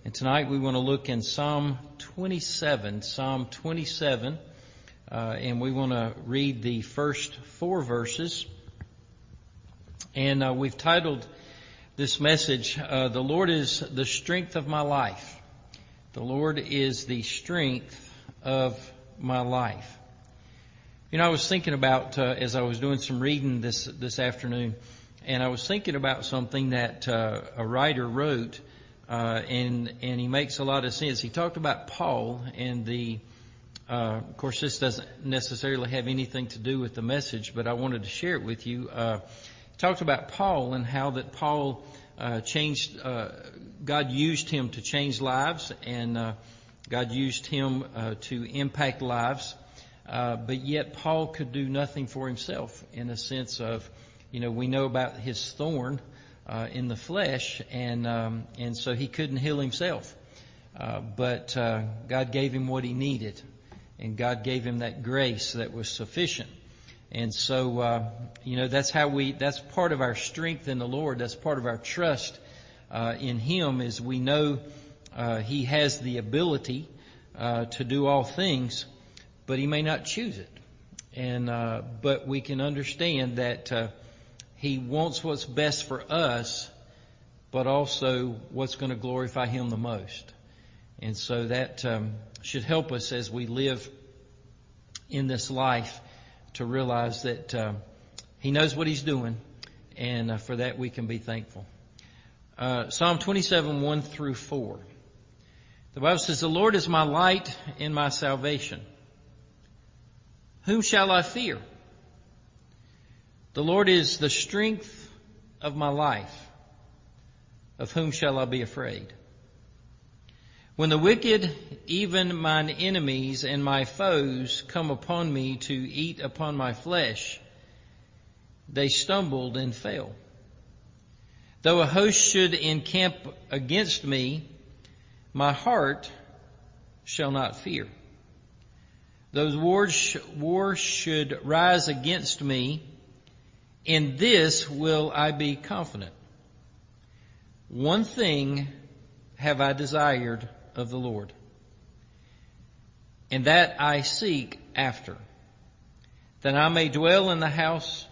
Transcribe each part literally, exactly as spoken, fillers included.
And tonight we want to look in Psalm twenty-seven, Psalm twenty-seven, uh, and we want to read the first four verses. And uh, we've titled this message, uh, The Lord is the Strength of My Life. The Lord is the strength of my life. You know, I was thinking about, uh, as I was doing some reading this, this afternoon, and I was thinking about something that, uh, a writer wrote, uh, and, and he makes a lot of sense. He talked about Paul and the, uh, of course this doesn't necessarily have anything to do with the message, but I wanted to share it with you. Uh, he talked about Paul and how that Paul, uh, changed, uh, God used him to change lives, and, uh, God used him, uh, to impact lives. Uh, but yet Paul could do nothing for himself, in a sense of, you know, we know about his thorn uh, in the flesh, and um, and so he couldn't heal himself. Uh, but uh, God gave him what he needed, and God gave him that grace that was sufficient. And so, uh, you know, that's how we, that's part of our strength in the Lord. That's part of our trust uh, in Him, is we know uh, He has the ability uh, to do all things, but He may not choose it. And, uh, but we can understand that, uh, He wants what's best for us, but also what's going to glorify Him the most. And so that, um, should help us as we live in this life to realize that, uh, He knows what He's doing, and uh, for that we can be thankful. Uh, Psalm twenty-seven, one through four. The Bible says, "The Lord is my light and my salvation. Whom shall I fear? The Lord is the strength of my life. Of whom shall I be afraid? When the wicked, even mine enemies and my foes, come upon me to eat upon my flesh, they stumbled and fell. Though a host should encamp against me, my heart shall not fear. Those wars, wars should rise against me, in this will I be confident. One thing have I desired of the Lord, and that I seek after, that I may dwell in the house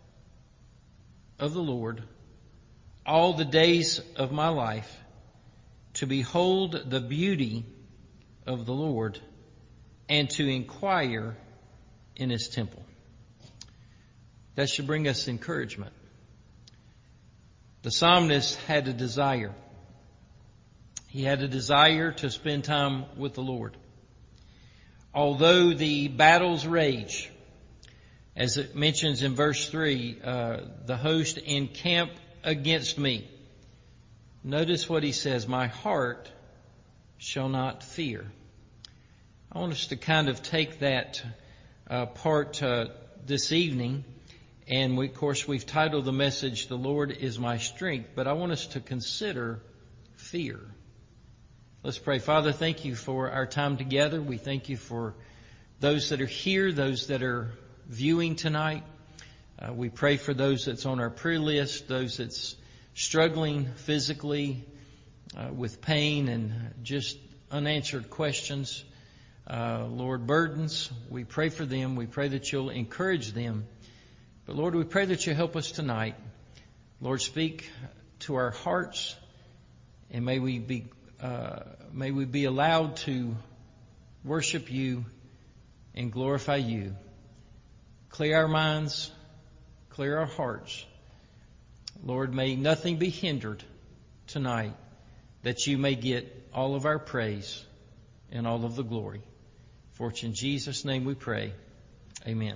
of the Lord all the days of my life, to behold the beauty of the Lord, and to inquire in His temple." That should bring us encouragement. The psalmist had a desire. He had a desire to spend time with the Lord. Although the battles rage, as it mentions in verse three, uh, the host encamp against me. Notice what he says, my heart shall not fear. I want us to kind of take that uh, part uh, this evening, and we, of course we've titled the message, "The Lord is my strength," but I want us to consider fear. Let's pray. Father, thank You for our time together. We thank You for those that are here, those that are viewing tonight. Uh, we pray for those that's on our prayer list, those that's struggling physically uh, with pain and just unanswered questions. Uh, Lord, burdens, we pray for them. We pray that You'll encourage them. But Lord, we pray that You help us tonight. Lord, speak to our hearts, and may we be, uh, may we be allowed to worship You and glorify You. Clear our minds, clear our hearts. Lord, may nothing be hindered tonight, that You may get all of our praise and all of the glory. For it's in Jesus' name we pray. Amen.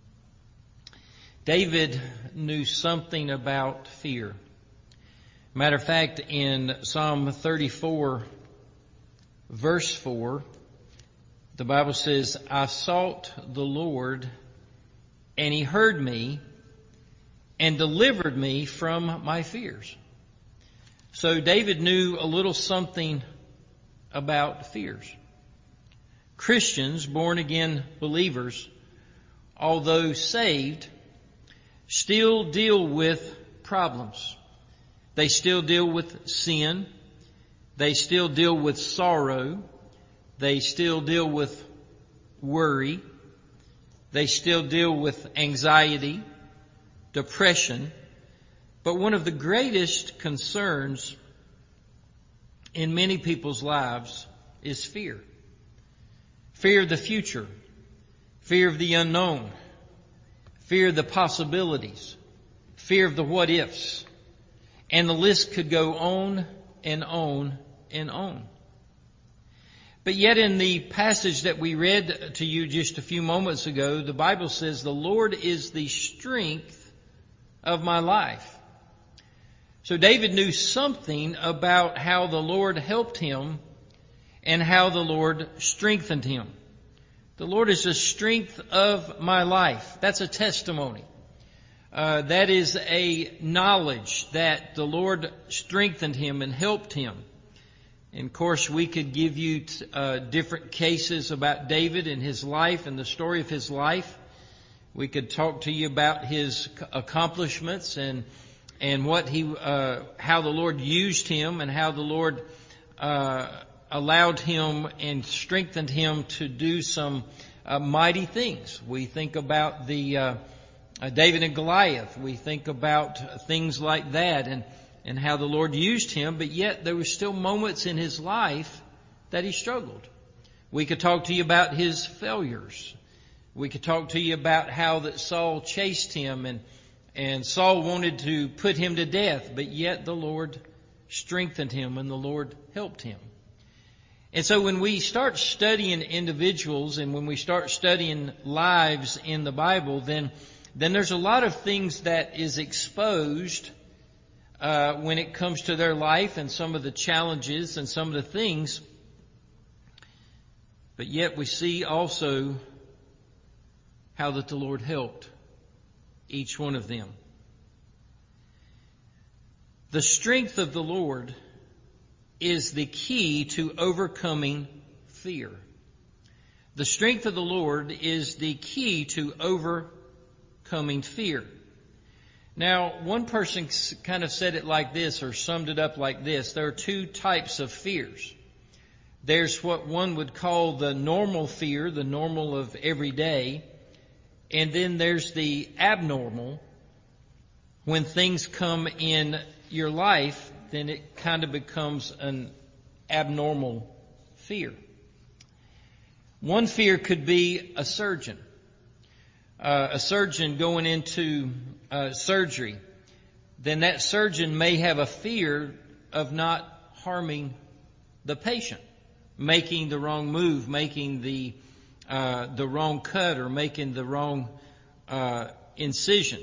David knew something about fear. Matter of fact, in Psalm thirty-four, verse four, the Bible says, "I sought the Lord, and He heard me, and delivered me from my fears." So David knew a little something about fears. Christians, born again believers, although saved, still deal with problems. They still deal with sin. They still deal with sorrow. They still deal with worry. They still deal with anxiety, depression. But one of the greatest concerns in many people's lives is fear. Fear of the future. Fear of the unknown. Fear of the possibilities. Fear of the what ifs. And the list could go on and on and on. But yet in the passage that we read to you just a few moments ago, the Bible says, the Lord is the strength of my life. So David knew something about how the Lord helped him and how the Lord strengthened him. The Lord is the strength of my life. That's a testimony. Uh, that is a knowledge that the Lord strengthened him and helped him. And of course, we could give you uh, different cases about David and his life and the story of his life. We could talk to you about his accomplishments and and what he, uh, how the Lord used him and how the Lord uh, allowed him and strengthened him to do some uh, mighty things. We think about the uh, uh, David and Goliath. We think about things like that and. and how the Lord used him, but yet there were still moments in his life that he struggled. We could talk to you about his failures. We could talk to you about how that Saul chased him and, and Saul wanted to put him to death, but yet the Lord strengthened him and the Lord helped him. And so when we start studying individuals and when we start studying lives in the Bible, then, then there's a lot of things that is exposed Uh, when it comes to their life and some of the challenges and some of the things. But yet we see also how that the Lord helped each one of them. The strength of the Lord is the key to overcoming fear. The strength of the Lord is the key to overcoming fear. Now, one person kind of said it like this or summed it up like this. There are two types of fears. There's what one would call the normal fear, the normal of every day. And then there's the abnormal. When things come in your life, then it kind of becomes an abnormal fear. One fear could be a surgeon. Uh, a surgeon going into uh, surgery, then that surgeon may have a fear of not harming the patient, making the wrong move, making the uh, the wrong cut, or making the wrong uh, incision.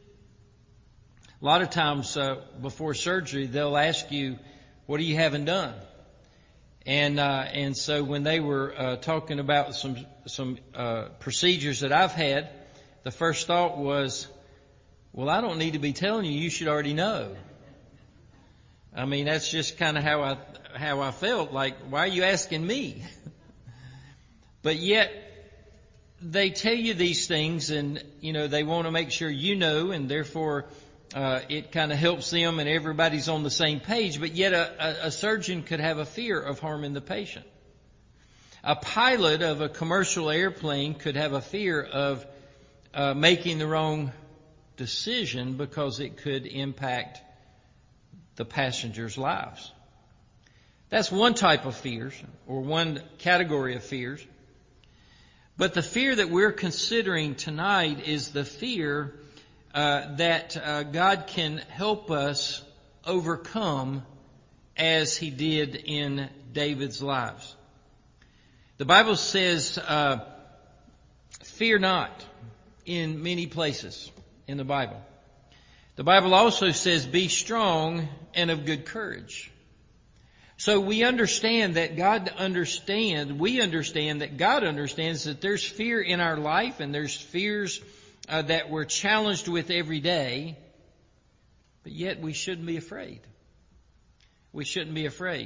A lot of times uh, before surgery, they'll ask you, "What are you having done?" And uh, and so when they were uh, talking about some some uh, procedures that I've had, the first thought was, well, I don't need to be telling you. You should already know. I mean, that's just kind of how I how I felt. Like, why are you asking me? But yet, they tell you these things, and you know they want to make sure you know, and therefore uh, it kind of helps them, and everybody's on the same page. But yet, a, a, a surgeon could have a fear of harming the patient. A pilot of a commercial airplane could have a fear of Uh, making the wrong decision because it could impact the passengers' lives. That's one type of fears, or one category of fears. But the fear that we're considering tonight is the fear uh, that uh, God can help us overcome as He did in David's lives. The Bible says, uh, fear not, in many places in the Bible. The Bible also says, be strong and of good courage. So we understand that God understands, we understand that God understands that there's fear in our life, and there's fears uh, that we're challenged with every day, but yet we shouldn't be afraid. We shouldn't be afraid.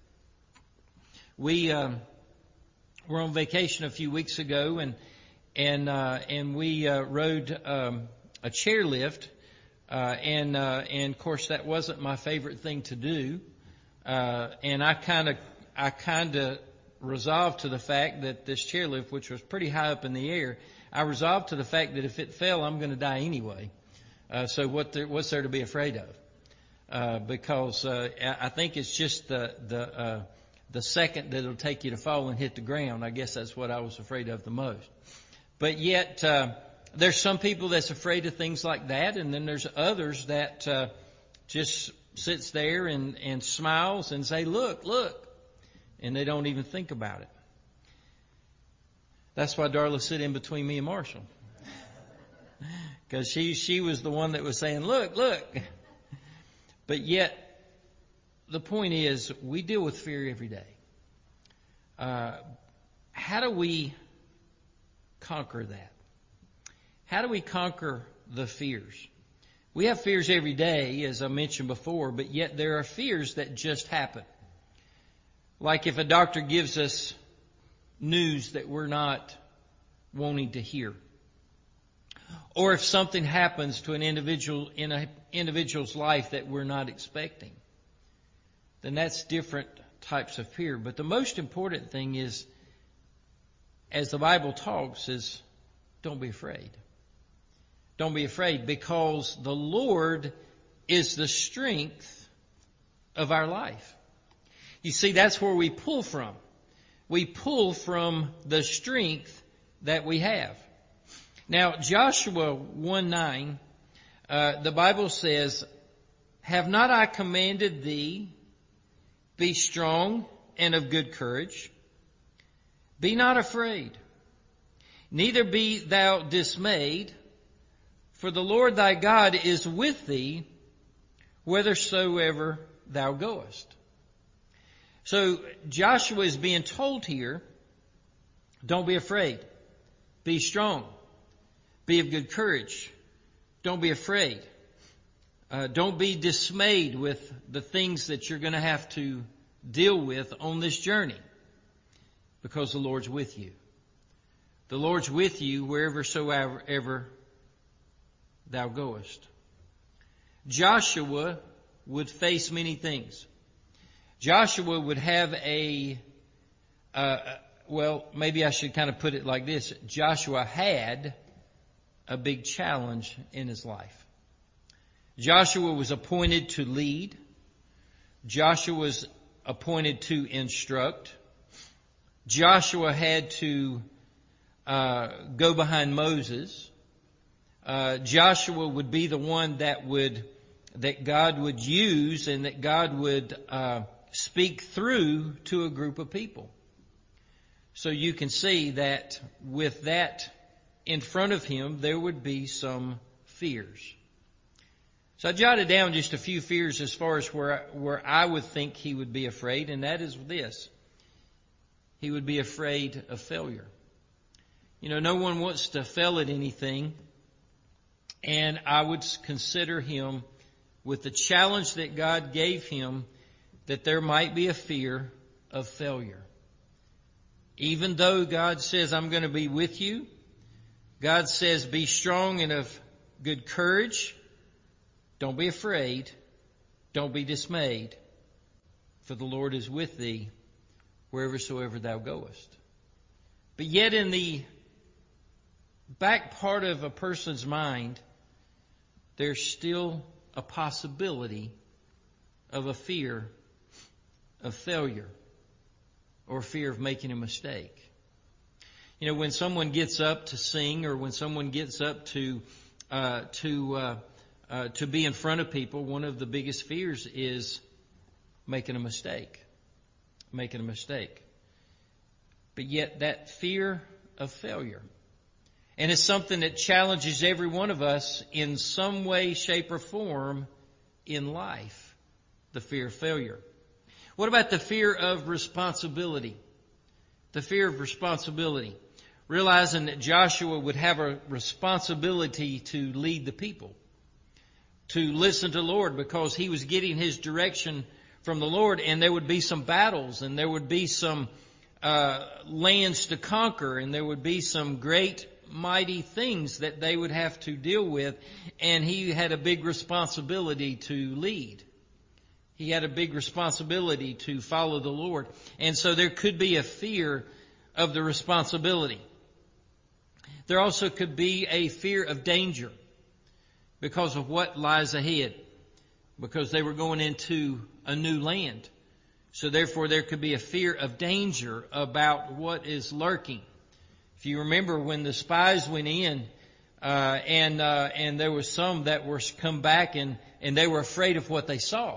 We uh, were on vacation a few weeks ago, and And uh, and we uh, rode um, a chairlift, uh, and uh, and of course that wasn't my favorite thing to do. Uh, and I kind of, I kind of resolved to the fact that this chairlift, which was pretty high up in the air, I resolved to the fact that if it fell, I'm going to die anyway. Uh, so what there, what's there to be afraid of? Uh, because, uh, I think it's just the, the, uh, the second that it'll take you to fall and hit the ground. I guess that's what I was afraid of the most. But yet, uh, there's some people that's afraid of things like that, and then there's others that, uh, just sits there and, and smiles and say, look, look, and they don't even think about it. That's why Darla sit in between me and Marshall. Because she, she was the one that was saying, look, look. But yet, the point is, we deal with fear every day. Uh, how do we conquer that? How do we conquer the fears? We have fears every day, as I mentioned before, but yet there are fears that just happen. Like if a doctor gives us news that we're not wanting to hear. Or if something happens to an individual in an individual's life that we're not expecting. Then that's different types of fear. But the most important thing is, as the Bible talks, is don't be afraid. Don't be afraid, because the Lord is the strength of our life. You see, that's where we pull from. We pull from the strength that we have. Now, Joshua one nine, uh, the Bible says, have not I commanded thee, be strong and of good courage. Be not afraid, neither be thou dismayed, for the Lord thy God is with thee, whithersoever thou goest. So Joshua is being told here, don't be afraid. Be strong. Be of good courage. Don't be afraid. Uh, don't be dismayed with the things that you're going to have to deal with on this journey, because the Lord's with you. The Lord's with you wherever soever ever thou goest. Joshua would face many things. Joshua would have a, uh, well, maybe I should kind of put it like this. Joshua had a big challenge in his life. Joshua was appointed to lead. Joshua was appointed to instruct. Joshua had to uh, go behind Moses. Uh, Joshua would be the one that would, that God would use and that God would uh, speak through to a group of people. So you can see that with that in front of him, there would be some fears. So I jotted down just a few fears as far as where, where I would think he would be afraid, and that is this. He would be afraid of failure. You know, no one wants to fail at anything, and I would consider him, with the challenge that God gave him, that there might be a fear of failure. Even though God says, I'm going to be with you, God says, be strong and of good courage. Don't be afraid. Don't be dismayed. For the Lord is with thee whereversoever thou goest. But yet in the back part of a person's mind, there's still a possibility of a fear of failure or fear of making a mistake. You know, when someone gets up to sing, or when someone gets up to uh, to uh, uh, to be in front of people, one of the biggest fears is making a mistake, making a mistake. But yet that fear of failure, and it's something that challenges every one of us in some way, shape, or form in life, the fear of failure. What about the fear of responsibility? The fear of responsibility. Realizing that Joshua would have a responsibility to lead the people, to listen to the Lord, because he was getting his direction from the Lord, and there would be some battles, and there would be some uh, lands to conquer, and there would be some great mighty things that they would have to deal with, and he had a big responsibility to lead. he had a big responsibility to follow the Lord. And so there could be a fear of the responsibility. There also could be a fear of danger because of what lies ahead, because they were going into a new land. So therefore there could be a fear of danger about what is lurking. If you remember when the spies went in, uh, and, uh, and there was some that were come back and, and they were afraid of what they saw.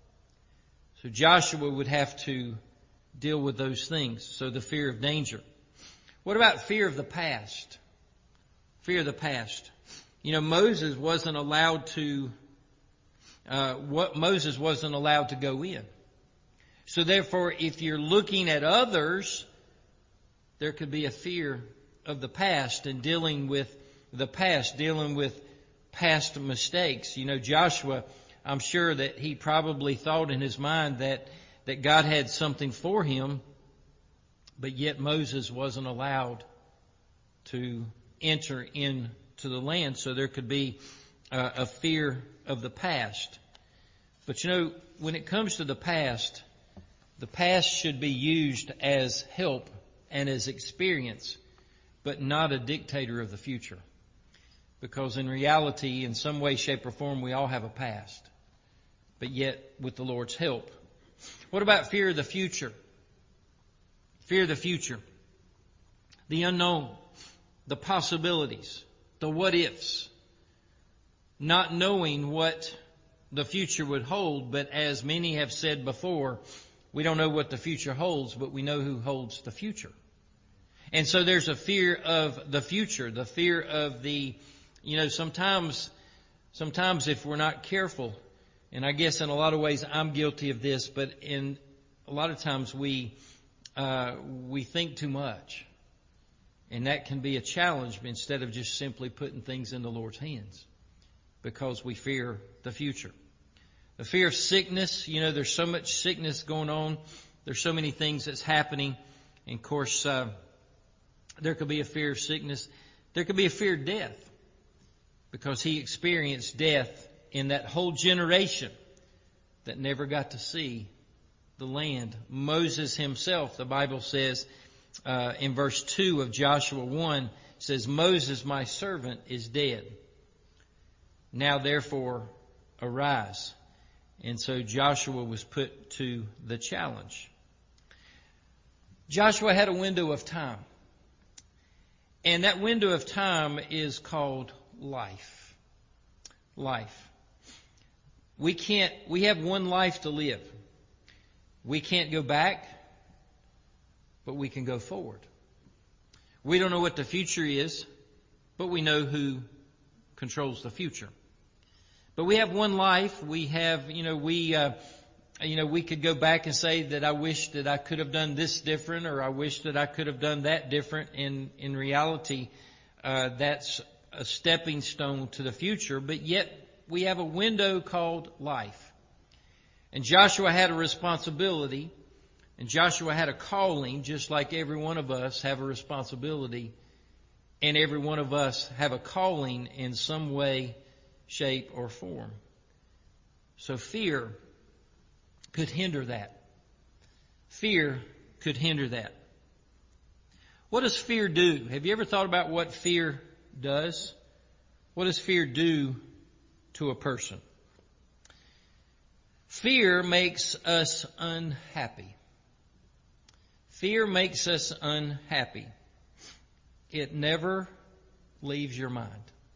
So Joshua would have to deal with those things. So the fear of danger. What about fear of the past? Fear of the past. You know, Moses wasn't allowed to, uh, what Moses wasn't allowed to go in. So therefore, if you're looking at others, there could be a fear of the past and dealing with the past, dealing with past mistakes. You know, Joshua, I'm sure that he probably thought in his mind that, that God had something for him, but yet Moses wasn't allowed to enter into the land. So there could be uh, a fear of the past. But you know, when it comes to the past, the past should be used as help and as experience, but not a dictator of the future. Because in reality, in some way, shape, or form, we all have a past. But yet, with the Lord's help. What about fear of the future? Fear of the future. The unknown. The possibilities. The what ifs. Not knowing what the future would hold, but as many have said before, we don't know what the future holds, but we know who holds the future. And so there's a fear of the future, the fear of the, you know, sometimes, sometimes if we're not careful, and I guess in a lot of ways I'm guilty of this, but in a lot of times we, uh, we think too much. And that can be a challenge instead of just simply putting things in the Lord's hands because we fear the future. The fear of sickness, you know, there's so much sickness going on. There's so many things that's happening. And of course, uh, there could be a fear of sickness. There could be a fear of death because he experienced death in that whole generation that never got to see the land. Moses himself, the Bible says uh, in verse two of Joshua one, says, Moses, my servant, is dead. Now therefore arise. And so Joshua was put to the challenge. Joshua had a window of time. And that window of time is called life. Life. We can't, we have one life to live. We can't go back, but we can go forward. We don't know what the future is, but we know who controls the future. But we have one life. We have, you know, we, uh, you know, we could go back and say that I wish that I could have done this different, or I wish that I could have done that different. In in reality, uh, that's a stepping stone to the future. But yet we have a window called life. And Joshua had a responsibility, and Joshua had a calling, just like every one of us have a responsibility, and every one of us have a calling in some way, shape, or form. So fear could hinder that. Fear could hinder that. What does fear do? Have you ever thought about what fear does? What does fear do to a person? Fear makes us unhappy. Fear makes us unhappy. It never leaves your mind.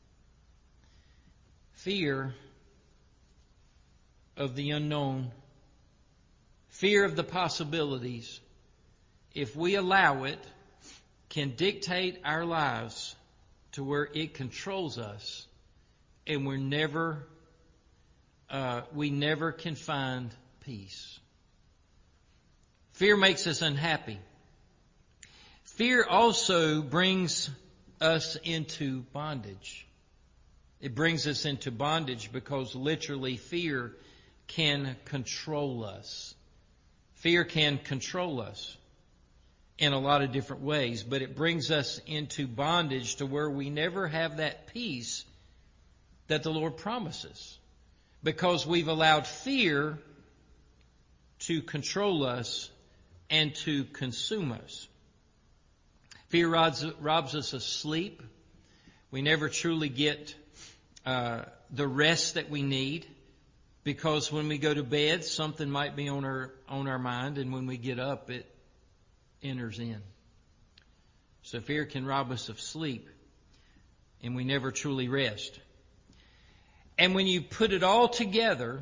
Fear of the unknown, fear of the possibilities, if we allow it, can dictate our lives to where it controls us, and we're never, uh, we never can find peace. Fear makes us unhappy. Fear also brings us into bondage. It brings us into bondage because literally fear can control us. Fear can control us in a lot of different ways, but it brings us into bondage to where we never have that peace that the Lord promises because we've allowed fear to control us and to consume us. Fear robs, robs us of sleep. We never truly get uh, the rest that we need, because when we go to bed, something might be on our on our mind, and when we get up, it enters in. So fear can rob us of sleep, and we never truly rest. And when you put it all together,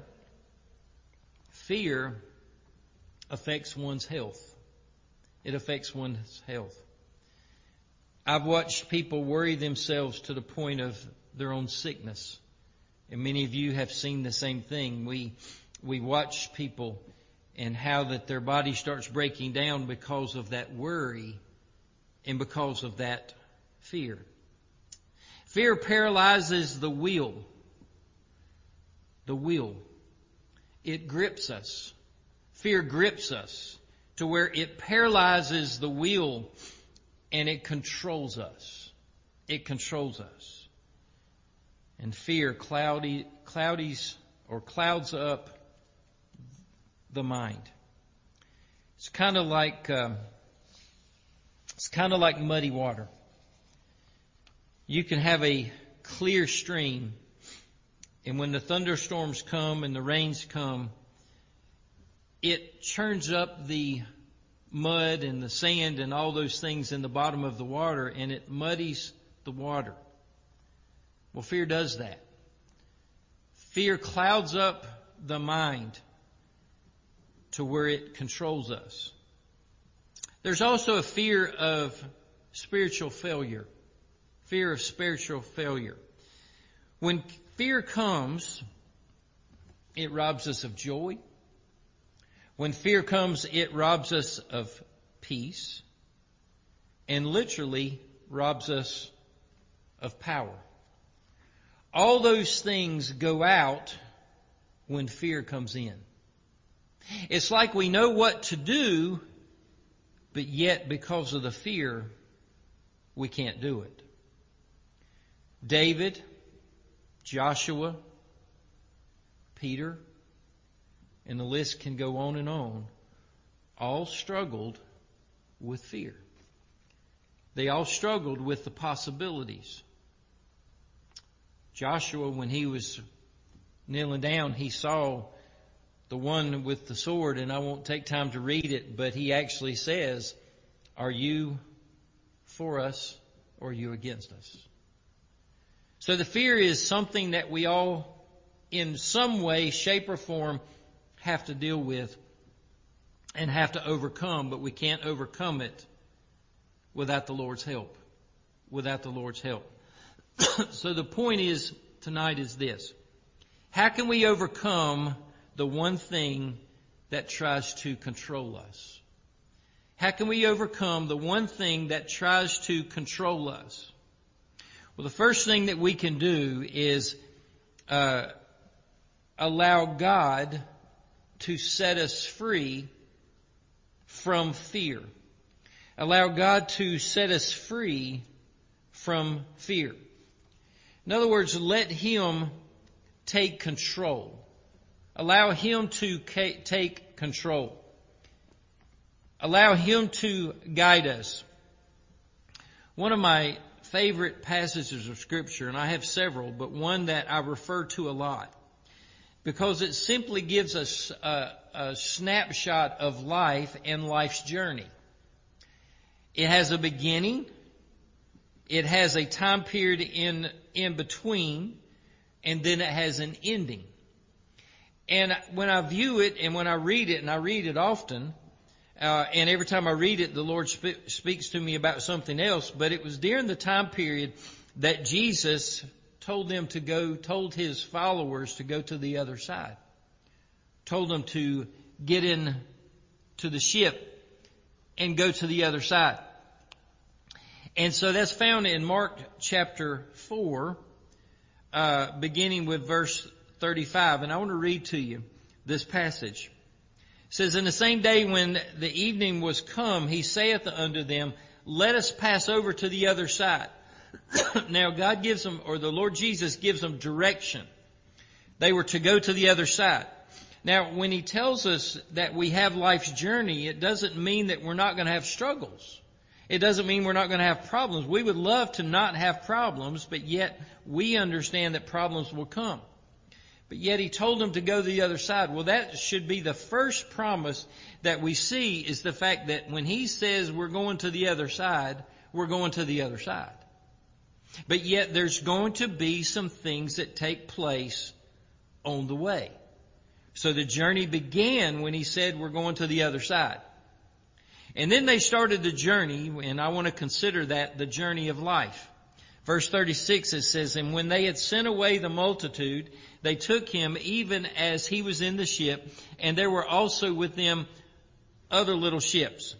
fear affects one's health. It affects one's health. I've watched people worry themselves to the point of their own sickness. And many of you have seen the same thing. We we watch people and how that their body starts breaking down because of that worry and because of that fear. Fear paralyzes the will. The will. It grips us. Fear grips us to where it paralyzes the will and it controls us. It controls us. And fear cloudy, cloudies or clouds up the mind. It's kind of like um, it's kind of like muddy water. You can have a clear stream, and when the thunderstorms come and the rains come, it churns up the mud and the sand and all those things in the bottom of the water, and it muddies the water. Well, fear does that. Fear clouds up the mind to where it controls us. There's also a fear of spiritual failure. Fear of spiritual failure. When fear comes, it robs us of joy. When fear comes, it robs us of peace and literally robs us of power. All those things go out when fear comes in. It's like we know what to do, but yet because of the fear, we can't do it. David, Joshua, Peter, and the list can go on and on, all struggled with fear. They all struggled with the possibilities. Joshua, when he was kneeling down, he saw the one with the sword, and I won't take time to read it, but he actually says, "Are you for us or are you against us?" So the fear is something that we all, in some way, shape, or form, have to deal with and have to overcome, but we can't overcome it without the Lord's help. Without the Lord's help. So the point is tonight is this. How can we overcome the one thing that tries to control us? How can we overcome the one thing that tries to control us? Well, the first thing that we can do is uh, allow God to set us free from fear. Allow God to set us free from fear. In other words, let Him take control. Allow Him to take control. Allow Him to guide us. One of my favorite passages of Scripture, and I have several, but one that I refer to a lot, because it simply gives us a, a snapshot of life and life's journey. It has a beginning. It has a time period in, in between, and then it has an ending. And when I view it and when I read it, and I read it often, uh, and every time I read it, the Lord sp- speaks to me about something else, but it was during the time period that Jesus told them to go, told His followers to go to the other side. Told them to get in to the ship and go to the other side. And so that's found in Mark chapter four, uh, beginning with verse thirty-five. And I want to read to you this passage. It says, "In the same day when the evening was come, He saith unto them, Let us pass over to the other side." Now God gives them, or the Lord Jesus gives them direction. They were to go to the other side. Now, when he tells us that we have life's journey, it doesn't mean that we're not going to have struggles. It doesn't mean we're not going to have problems. We would love to not have problems, but yet we understand that problems will come. But yet he told them to go to the other side. Well, that should be the first promise that we see, is the fact that when he says we're going to the other side, we're going to the other side. But yet there's going to be some things that take place on the way. So the journey began when he said we're going to the other side. And then they started the journey, and I want to consider that the journey of life. Verse thirty-six, it says, and when they had sent away the multitude, they took him even as he was in the ship, and there were also with them other little ships.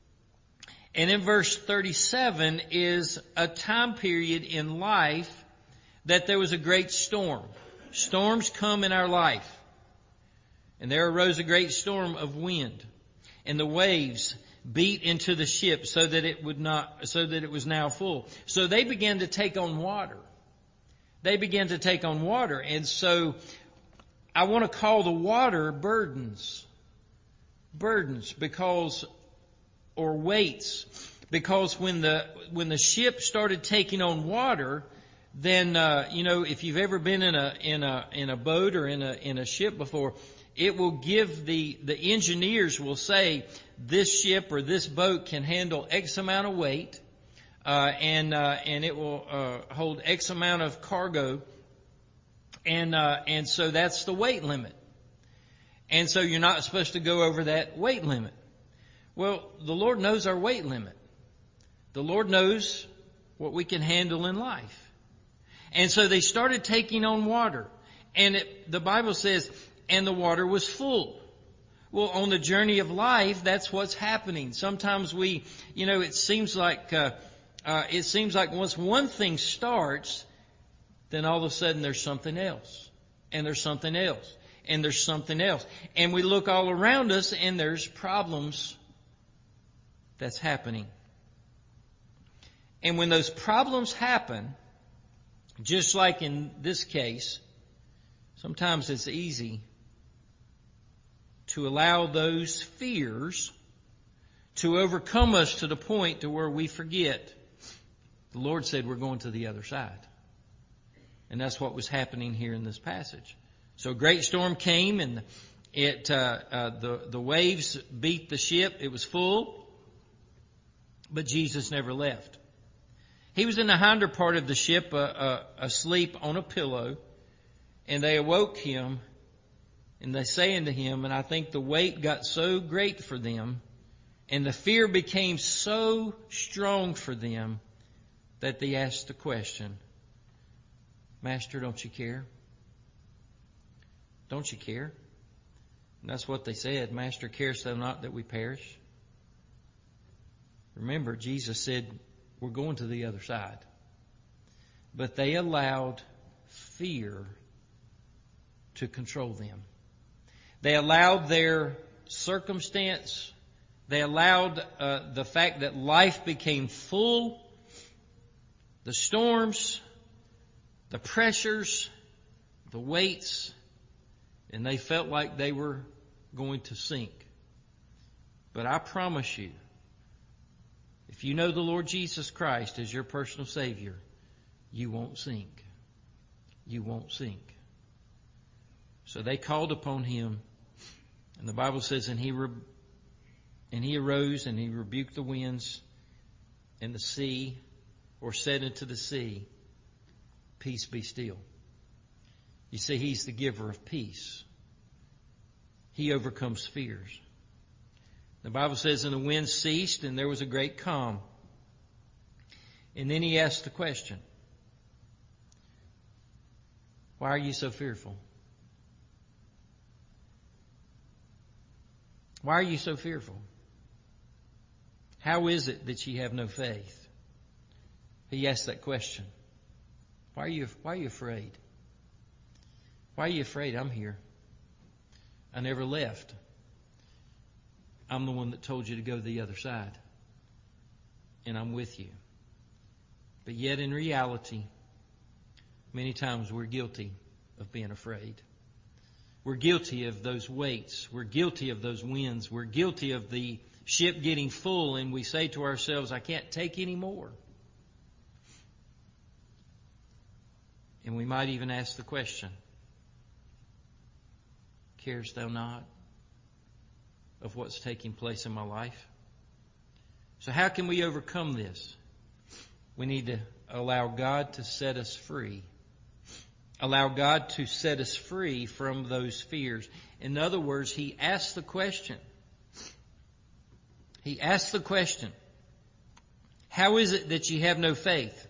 And in verse thirty-seven is a time period in life that there was a great storm. Storms come in our life. And there arose a great storm of wind, and the waves beat into the ship so that it would not, so that it was now full. So they began to take on water. They began to take on water. And so I want to call the water burdens. Burdens because, or weights, because when the, when the ship started taking on water, then, uh, you know, if you've ever been in a, in a, in a boat or in a, in a ship before, it will give the, the engineers will say this ship or this boat can handle X amount of weight, uh, and, uh, and it will, uh, hold X amount of cargo. And, uh, and so that's the weight limit. And so you're not supposed to go over that weight limit. Well, the Lord knows our weight limit. The Lord knows what we can handle in life. And so they started taking on water. And it, the Bible says, and the water was full. Well, on the journey of life, that's what's happening. Sometimes we, you know, it seems like, uh, uh, it seems like once one thing starts, then all of a sudden there's something else. And there's something else. And there's something else. And we look all around us and there's problems that's happening. And when those problems happen, just like in this case, sometimes it's easy to allow those fears to overcome us to the point to where we forget the Lord said we're going to the other side. And that's what was happening here in this passage. So a great storm came, and it uh, uh, the the waves beat the ship. It was full, but Jesus never left. He was in the hinder part of the ship, uh, uh, asleep on a pillow, and they awoke him. And they say unto him, and I think the weight got so great for them, and the fear became so strong for them, that they asked the question, Master, don't you care? Don't you care? And that's what they said. Master, carest thou not that we perish? Remember, Jesus said, we're going to the other side. But they allowed fear to control them. They allowed their circumstance. They allowed uh, the fact that life became full, the storms, the pressures, the weights, and they felt like they were going to sink. But I promise you, if you know the Lord Jesus Christ as your personal Savior, you won't sink. You won't sink. So they called upon him, and the Bible says, and he re- and he arose and he rebuked the winds and the sea, or said unto the sea, peace be still. You see, he's the giver of peace. He overcomes fears. The Bible says, and the wind ceased, and there was a great calm. And then he asked the question, why are you so fearful? Why are you so fearful? How is it that ye have no faith? He asked that question. Why are you, why are you afraid? Why are you afraid? I'm here. I never left. I'm the one that told you to go to the other side. And I'm with you. But yet in reality, many times we're guilty of being afraid. We're guilty of those weights. We're guilty of those winds. We're guilty of the ship getting full, and we say to ourselves, I can't take any more. And we might even ask the question, carest thou not of what's taking place in my life? So how can we overcome this? We need to allow God to set us free. Allow God to set us free from those fears. In other words, He asked the question. He asked the question, how is it that you have no faith?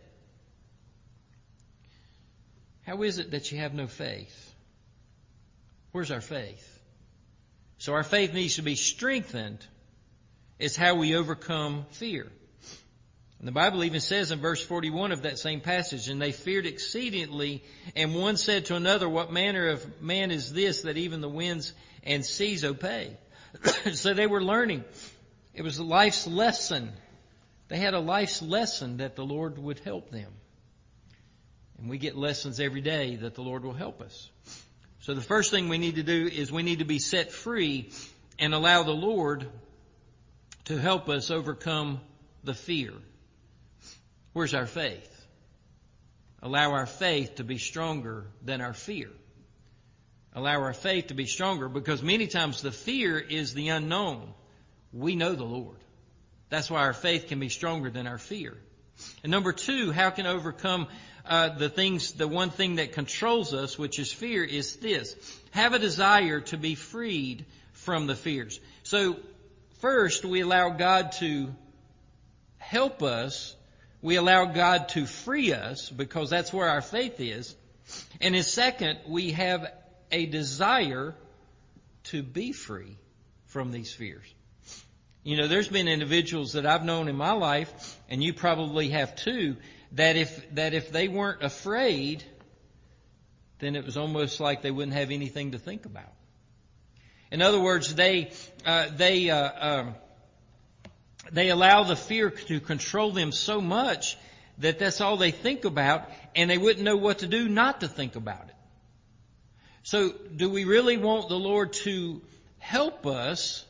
How is it that you have no faith? Where's our faith? So our faith needs to be strengthened. It's how we overcome fear. And the Bible even says in verse forty-one of that same passage, and they feared exceedingly, and one said to another, what manner of man is this that even the winds and seas obey? So they were learning. It was a life's lesson. They had a life's lesson that the Lord would help them. And we get lessons every day that the Lord will help us. So the first thing we need to do is we need to be set free and allow the Lord to help us overcome the fear. Where's our faith? Allow our faith to be stronger than our fear. Allow our faith to be stronger, because many times the fear is the unknown. We know the Lord. That's why our faith can be stronger than our fear. And number two, how can I overcome uh, the things, the one thing that controls us, which is fear, is this. Have a desire to be freed from the fears. So first, we allow God to help us. We allow God to free us, because that's where our faith is. And in second, we have a desire to be free from these fears. You know, there's been individuals that I've known in my life, and you probably have too, that if that if they weren't afraid, then it was almost like they wouldn't have anything to think about. In other words, they uh, they uh, um, they allow the fear to control them so much that that's all they think about, and they wouldn't know what to do not to think about it. So, do we really want the Lord to help us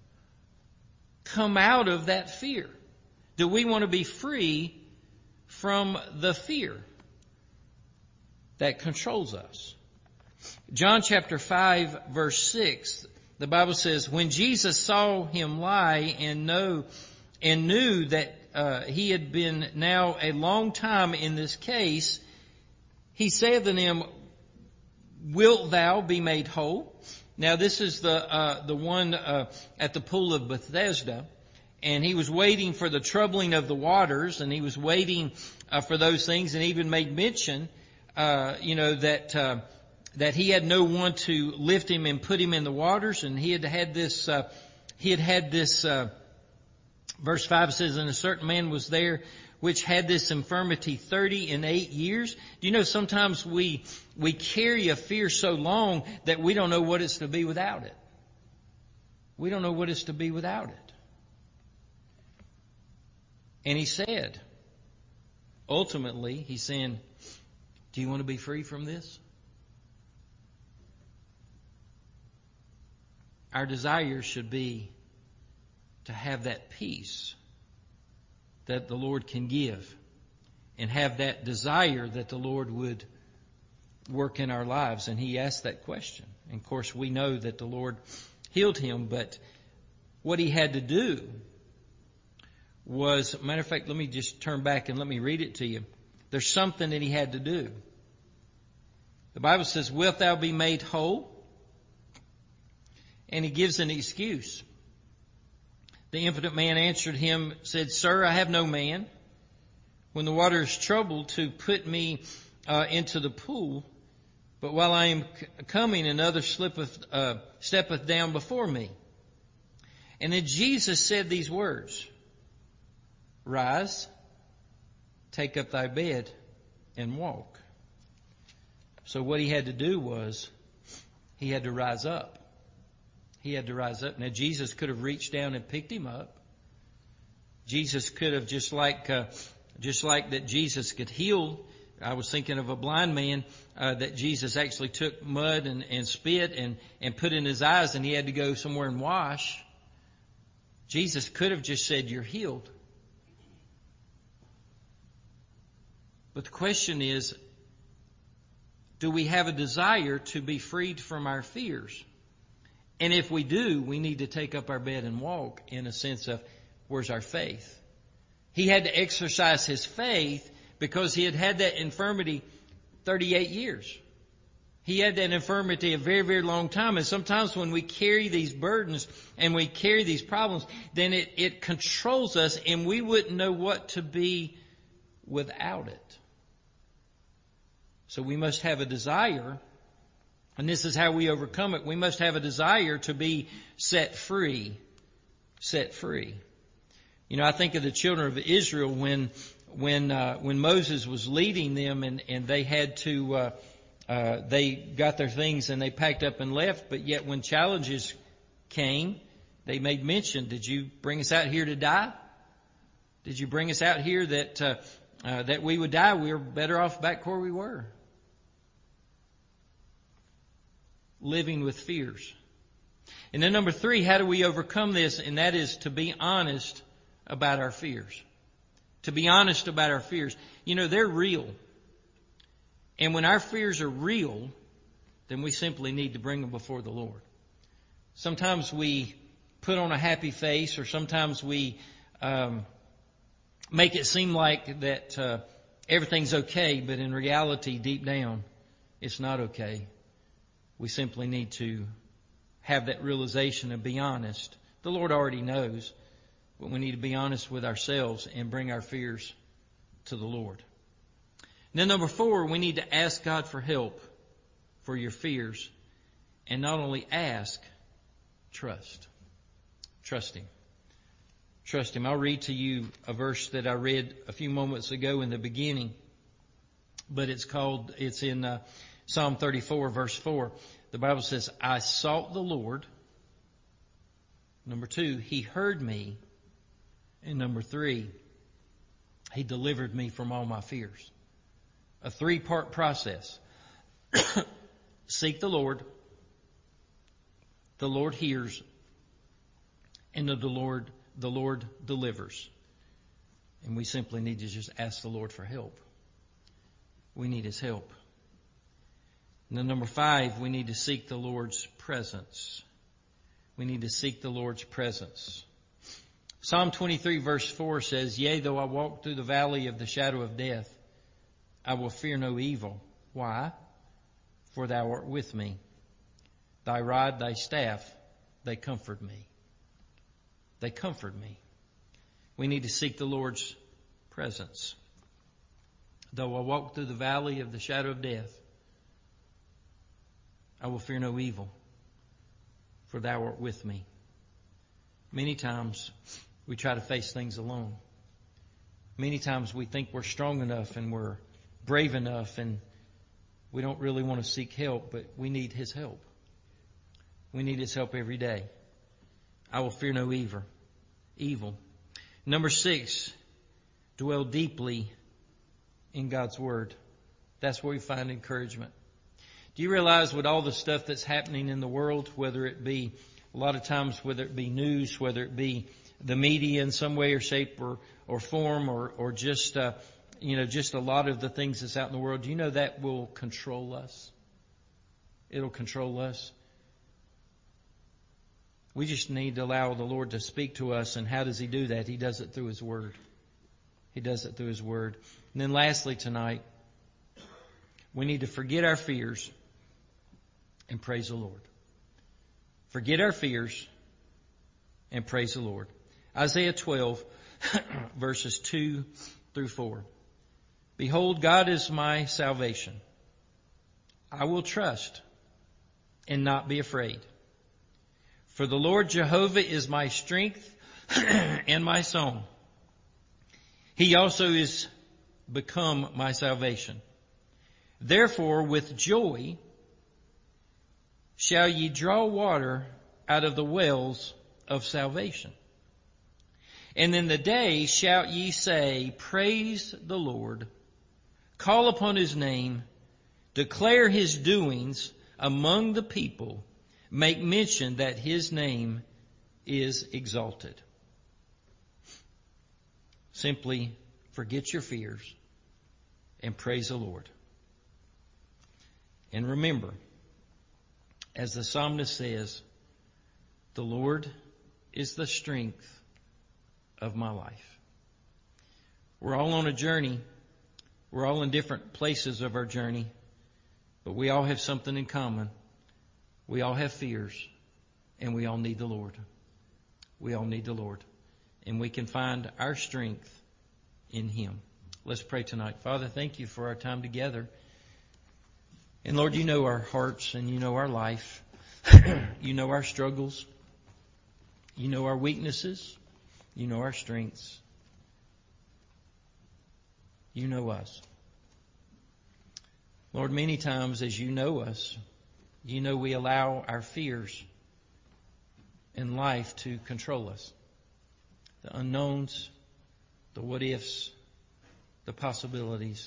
come out of that fear? Do we want to be free from the fear that controls us? John chapter five verse six, the Bible says, when Jesus saw him lie and know and knew that uh, he had been now a long time in this case, he said to him, wilt thou be made whole? Now this is the uh, the one uh, at the pool of Bethesda, and he was waiting for the troubling of the waters, and he was waiting uh, for those things, and even made mention, uh, you know, that uh, that he had no one to lift him and put him in the waters, and he had had this. Uh, he had had this. Uh, verse five says, and a certain man was there which had this infirmity thirty and eight years. Do you know sometimes we we carry a fear so long that we don't know what it's to be without it. We don't know what it's to be without it. And he said, ultimately, he's saying, do you want to be free from this? Our desire should be to have that peace that the Lord can give, and have that desire that the Lord would work in our lives. And he asked that question. And of course, we know that the Lord healed him, but what he had to do was, matter of fact, let me just turn back and let me read it to you. There's something that he had to do. The Bible says, wilt thou be made whole? And he gives an excuse. The impotent man answered him, said, Sir, I have no man, when the water is troubled, to put me uh, into the pool. But while I am c- coming, another slippeth, uh, steppeth down before me. And then Jesus said these words, Rise, take up thy bed, and walk. So what he had to do was, he had to rise up. He had to rise up. Now, Jesus could have reached down and picked him up. Jesus could have, just like uh, just like that Jesus could heal I was thinking of a blind man uh, that Jesus actually took mud and, and spit and, and put in his eyes, and he had to go somewhere and wash. Jesus could have just said, "You're healed." But the question is, do we have a desire to be freed from our fears? And if we do, we need to take up our bed and walk, in a sense of, where's our faith? He had to exercise his faith because he had had that infirmity thirty-eight years. He had that infirmity a very, very long time. And sometimes when we carry these burdens and we carry these problems, then it, it controls us, and we wouldn't know what to be without it. So we must have a desire, and this is how we overcome it. We must have a desire to be set free. Set free. You know, I think of the children of Israel when when uh, when Moses was leading them, and, and they had to, uh, uh, they got their things and they packed up and left, but yet when challenges came, they made mention, "Did you bring us out here to die? Did you bring us out here that uh, uh, that we would die? We were better off back where we were." Living with fears. And then number three, how do we overcome this? And that is to be honest about our fears. To be honest about our fears. You know, they're real. And when our fears are real, then we simply need to bring them before the Lord. Sometimes we put on a happy face, or sometimes we um, make it seem like that uh, everything's okay, but in reality, deep down, it's not okay. We simply need to have that realization and be honest. The Lord already knows, but we need to be honest with ourselves and bring our fears to the Lord. And then number four, we need to ask God for help for your fears. And not only ask, trust. Trust Him. Trust Him. I'll read to you a verse that I read a few moments ago in the beginning, but it's called, it's in uh, Psalm thirty-four, verse four. The Bible says, "I sought the Lord." Number two, He heard me. And number three, He delivered me from all my fears. A three-part process. Seek the Lord. The Lord hears. And the Lord, the Lord delivers. And we simply need to just ask the Lord for help. We need His help. And then number five, we need to seek the Lord's presence. We need to seek the Lord's presence. Psalm twenty-three verse four says, "Yea, though I walk through the valley of the shadow of death, I will fear no evil." Why? "For thou art with me. Thy rod, thy staff, they comfort me." They comfort me. We need to seek the Lord's presence. "Though I walk through the valley of the shadow of death, I will fear no evil, for thou art with me." Many times we try to face things alone. Many times we think we're strong enough and we're brave enough, and we don't really want to seek help, but we need His help. We need His help every day. I will fear no evil. Evil. Number six, dwell deeply in God's Word. That's where we find encouragement. Do you realize with all the stuff that's happening in the world, whether it be a lot of times, whether it be news, whether it be the media in some way or shape or, or form, or, or just, uh, you know, just a lot of the things that's out in the world, do you know that will control us? It'll control us. We just need to allow the Lord to speak to us. And how does He do that? He does it through His Word. He does it through His Word. And then lastly tonight, we need to forget our fears and praise the Lord. Forget our fears and praise the Lord. Isaiah twelve, verses two through four. "Behold, God is my salvation. I will trust and not be afraid. For the Lord Jehovah is my strength and my song. He also is become my salvation. Therefore, with joy shall ye draw water out of the wells of salvation. And in the day shall ye say, Praise the Lord. call upon His name, declare His doings among the people, make mention that His name is exalted. Simply forget your fears and praise the Lord. And remember, as the psalmist says, the Lord is the strength of my life. We're all on a journey. We're all in different places of our journey, but we all have something in common. We all have fears, and we all need the Lord. We all need the Lord, and we can find our strength in Him. Let's pray tonight. Father, thank You for our time together. And Lord, You know our hearts and You know our life. You know our struggles. You know our weaknesses. You know our strengths. You know us. Lord, many times as You know us, You know we allow our fears in life to control us. The unknowns, the what ifs, the possibilities.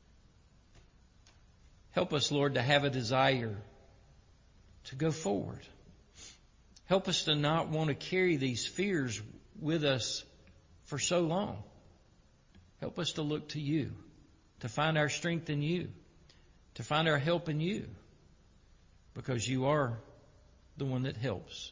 Help us, Lord, to have a desire to go forward. Help us to not want to carry these fears with us for so long. Help us to look to You, to find our strength in You, to find our help in You, because You are the one that helps.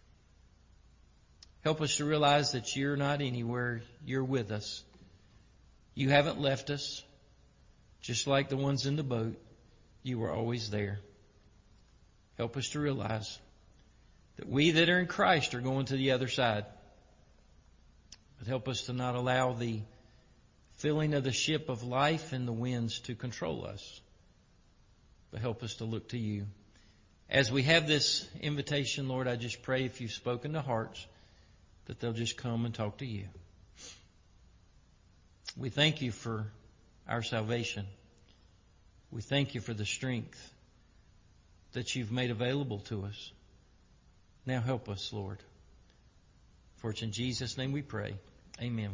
Help us to realize that You're not anywhere. You're with us. You haven't left us. Just like the ones in the boat, You were always there. Help us to realize that we that are in Christ are going to the other side. But help us to not allow the filling of the ship of life and the winds to control us. But help us to look to You. As we have this invitation, Lord, I just pray if You've spoken to hearts, that they'll just come and talk to You. We thank You for our salvation. We thank You for the strength that You've made available to us. Now help us, Lord. For it's in Jesus' name we pray. Amen.